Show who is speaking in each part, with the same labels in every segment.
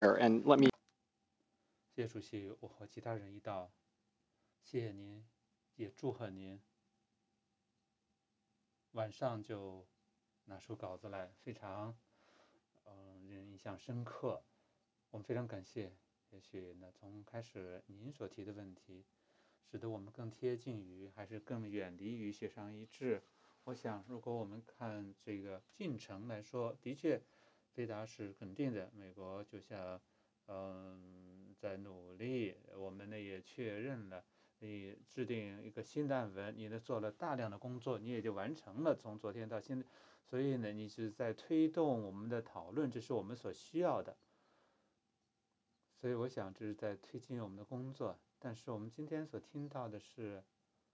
Speaker 1: And let me
Speaker 2: 谢谢主席，我和其他人一道，谢谢您，也祝贺您。晚上就拿出稿子来，非常令人印象深刻。我们非常感谢。也许呢，从开始您所提的问题，使得我们更贴近于，还是更远离于协商一致。我想，如果我们看这个进程来说，的确，菲达是肯定的。美国就像在努力，我们呢也确认了。你制定一个新的案文，你呢做了大量的工作，你也就完成了，从昨天到现在，所以呢，你是在推动我们的讨论，这是我们所需要的。所以我想这是在推进我们的工作。但是我们今天所听到的是，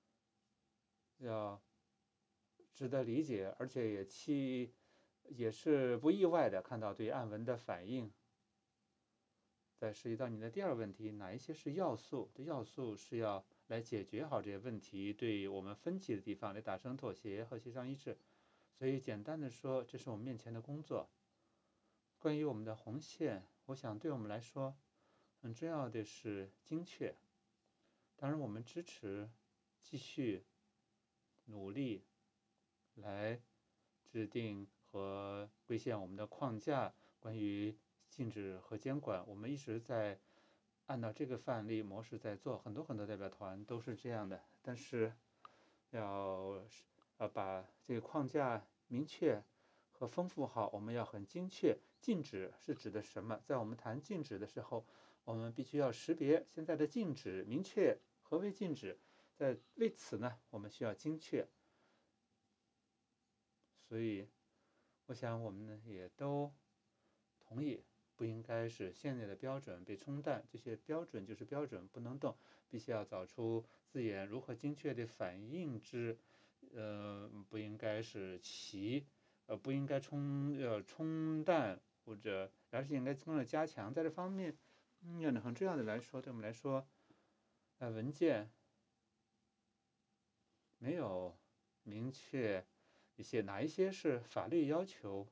Speaker 2: 要值得理解，而且也是不意外的看到对案文的反应。再涉及到你的第二个问题，哪一些是要素？这要素是要来解决好这些问题，对我们分歧的地方来达成妥协和协商一致。所以简单的说，这是我们面前的工作。关于我们的红线，我想对我们来说很重要的是精确。当然，我们支持继续努力来制定和规限我们的框架。关于禁止和监管，我们一直在按照这个范例模式在做，很多代表团都是这样的。但是要把这个框架明确和丰富好，我们要很精确。禁止是指的什么？在我们谈禁止的时候，我们必须要识别现在的禁止，明确何为禁止。为此呢，我们需要精确。所以我想我们呢也都同意，不应该是现在的标准被冲淡，这些标准就是标准，不能动，必须要找出字眼如何精确地反映之。不应该是不应该冲淡，或者而是应该更要加强。在这方面，很重要的来说，对我们来说，文件没有明确哪一些是法律要求。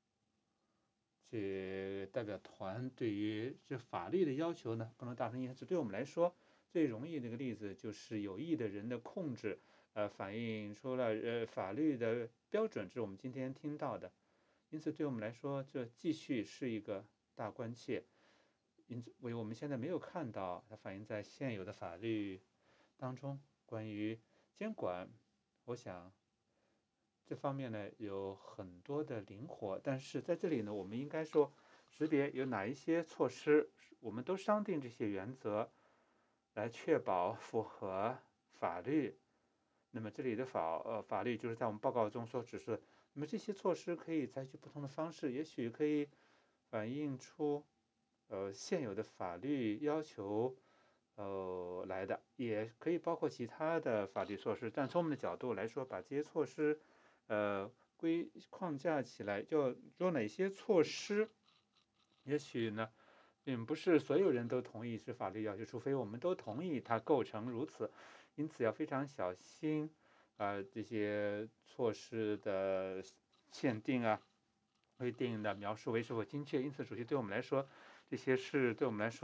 Speaker 2: 这代表团对于这法律的要求呢，不能达成一致。对我们来说，最容易的一个例子就是有意的人的控制，反映出了法律的标准，这是我们今天听到的。因此，对我们来说，这继续是一个大关切。因此，我们现在没有看到它反映在现有的法律当中。关于监管，我想这方面呢有很多的灵活，但是在这里呢，我们应该说识别有哪一些措施，我们都商定这些原则，来确保符合法律。那么这里的法律就是在我们报告中所指示。那么这些措施可以采取不同的方式，也许可以反映出现有的法律要求来的，也可以包括其他的法律措施。但从我们的角度来说，把这些措施框架起来，就有哪些措施，也许呢并不是所有人都同意是法律要求，除非我们都同意它构成如此。因此要非常小心这些措施的限定规定的描述为是否精确。因此主席对我们来说，这些是对我们来说